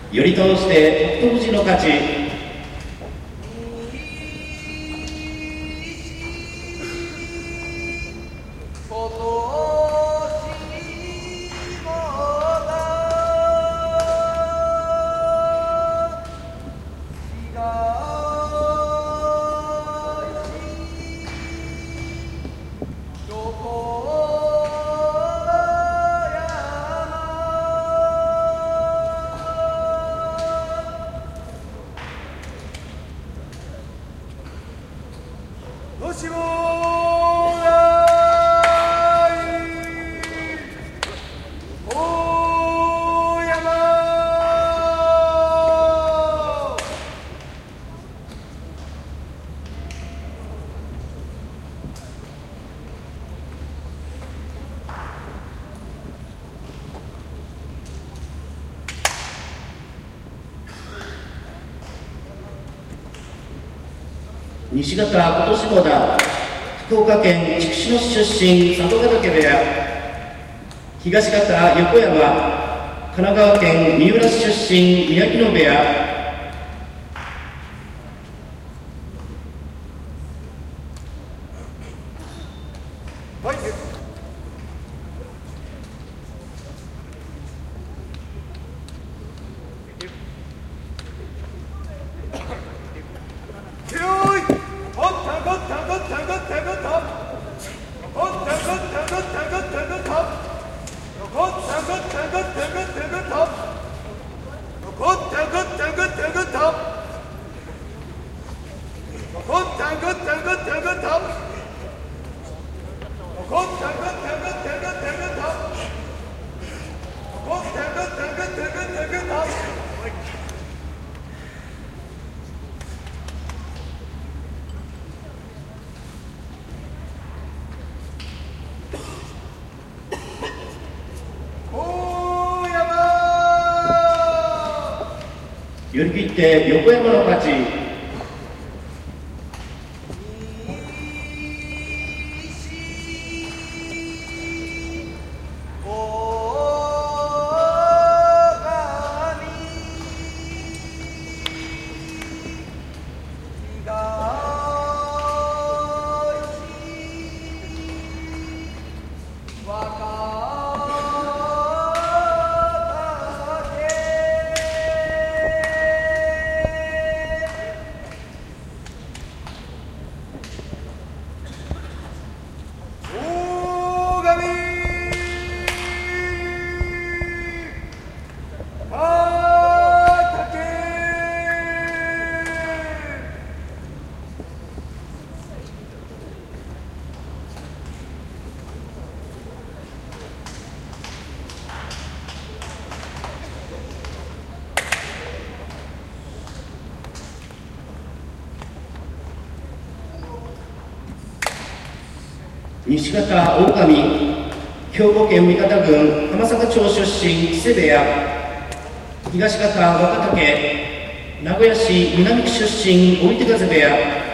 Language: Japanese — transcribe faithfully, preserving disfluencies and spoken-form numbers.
より通して北勝富士の勝ち。 もしもー大山西方今年もだ。福岡県筑紫野市出身佐渡ヶ嶽部屋。東方横山神奈川県三浦市出身宮城野部屋。 はい寄り切って横山の勝ち。西方大神兵庫県三方郡浜坂町出身木瀬部屋。東方若竹名古屋市南区出身追手風部屋。